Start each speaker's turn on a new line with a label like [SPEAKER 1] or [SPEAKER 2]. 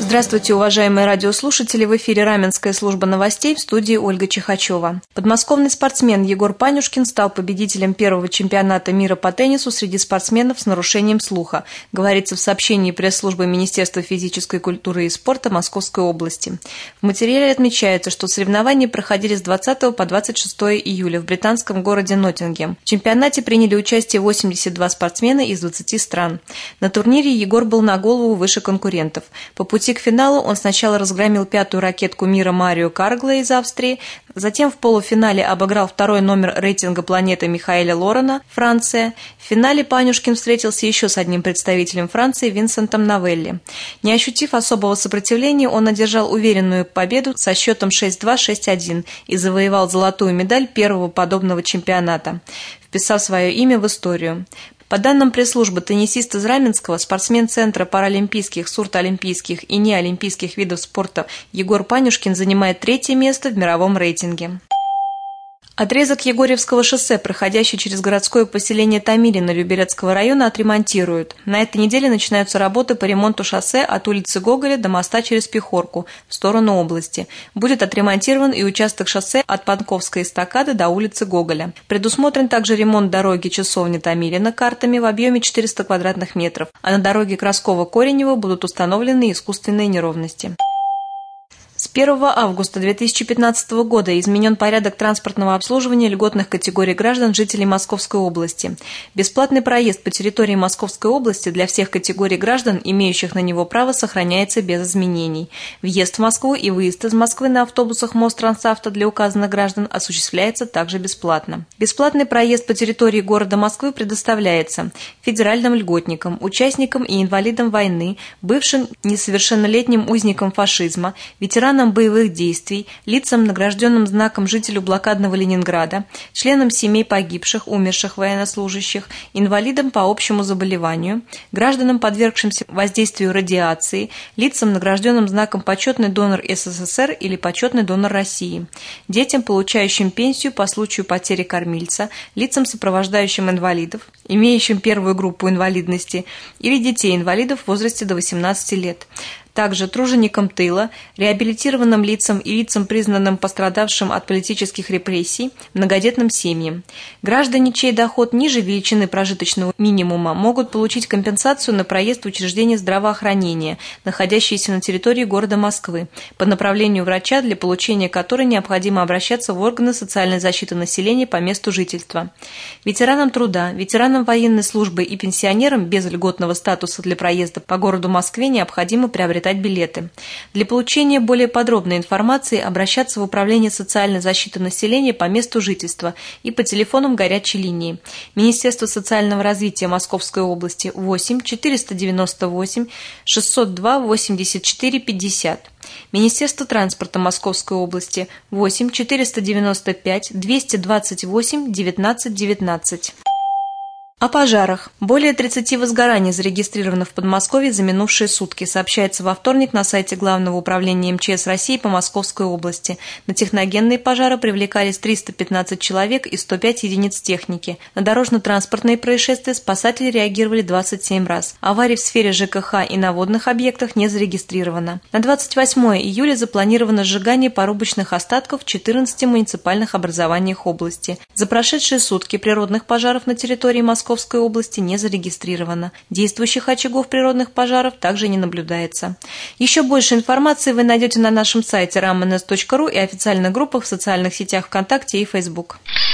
[SPEAKER 1] Здравствуйте, уважаемые радиослушатели! В эфире Раменская служба новостей, в студии Ольга Чехачева. Подмосковный спортсмен Егор Панюшкин стал победителем первого чемпионата мира по теннису среди спортсменов с нарушением слуха, говорится в сообщении пресс-службы Министерства физической культуры и спорта Московской области. В материале отмечается, что соревнования проходили с 20 по 26 июля в британском городе Ноттингем. В чемпионате приняли участие 82 спортсмена из 20 стран. На турнире Егор был на голову выше конкурентов. По пути к финалу он сначала разгромил пятую ракетку мира Марио Каргло из Австрии, затем в полуфинале обыграл второй номер рейтинга планеты Михаэля Лорена, Франция. В финале Панюшкин встретился еще с одним представителем Франции Винсентом Новелли. Не ощутив особого сопротивления, он одержал уверенную победу со счетом 6-2-6-1 и завоевал золотую медаль первого подобного чемпионата, вписав свое имя в историю. По данным пресс-службы, теннисист из Раменского, спортсмен Центра паралимпийских, сурдоолимпийских и неолимпийских видов спорта Егор Панюшкин занимает 3-е место в мировом рейтинге. Отрезок Егорьевского шоссе, проходящий через городское поселение Томилино Люберецкого района, отремонтируют. На этой неделе начинаются работы по ремонту шоссе от улицы Гоголя до моста через Пехорку в сторону области. Будет отремонтирован и участок шоссе от Панковской эстакады до улицы Гоголя. Предусмотрен также ремонт дороги Часовни Томилино картами в объеме 400 квадратных метров, а на дороге Краскова-Коренева будут установлены искусственные неровности. С 1 августа 2015 года изменен порядок транспортного обслуживания льготных категорий граждан жителей Московской области. Бесплатный проезд по территории Московской области для всех категорий граждан, имеющих на него право, сохраняется без изменений. Въезд в Москву и выезд из Москвы на автобусах Мострансавто для указанных граждан осуществляется также бесплатно. Бесплатный проезд по территории города Москвы предоставляется федеральным льготникам, участникам и инвалидам войны, бывшим несовершеннолетним узникам фашизма, ветеранам боевых действий, лицам, награжденным знаком жителю блокадного Ленинграда, членам семей погибших, умерших военнослужащих, инвалидам по общему заболеванию, гражданам, подвергшимся воздействию радиации, лицам, награжденным знаком «Почетный донор СССР» или «Почетный донор России», детям, получающим пенсию по случаю потери кормильца, лицам, сопровождающим инвалидов, имеющим первую группу инвалидности, или детей-инвалидов в возрасте до 18 лет. Также труженикам тыла, реабилитированным лицам и лицам, признанным пострадавшим от политических репрессий, многодетным семьям. Граждане, чей доход ниже величины прожиточного минимума, могут получить компенсацию на проезд в учреждения здравоохранения, находящиеся на территории города Москвы, по направлению врача, для получения которой необходимо обращаться в органы социальной защиты населения по месту жительства. Ветеранам труда, ветеранам военной службы и пенсионерам без льготного статуса для проезда по городу Москве необходимо приобретать билеты. Для получения более подробной информации обращаться в Управление социальной защиты населения по месту жительства и по телефонам горячей линии. Министерство социального развития Московской области 8 498 602 84 50. Министерство транспорта Московской области 8 495 228 19 19. О пожарах. Более 30 возгораний зарегистрировано в Подмосковье за минувшие сутки, сообщается во вторник на сайте Главного управления МЧС России по Московской области. На техногенные пожары привлекались 315 человек и 105 единиц техники. На дорожно-транспортные происшествия спасатели реагировали 27 раз. Аварий в сфере ЖКХ и на водных объектах не зарегистрировано. На 28 июля запланировано сжигание порубочных остатков в 14 муниципальных образованиях области. За прошедшие сутки природных пожаров на территории Московской области не зарегистрировано. Действующих очагов природных пожаров также не наблюдается. Еще больше информации вы найдете на нашем сайте ramenes.ru и официальных группах в социальных сетях ВКонтакте и Facebook.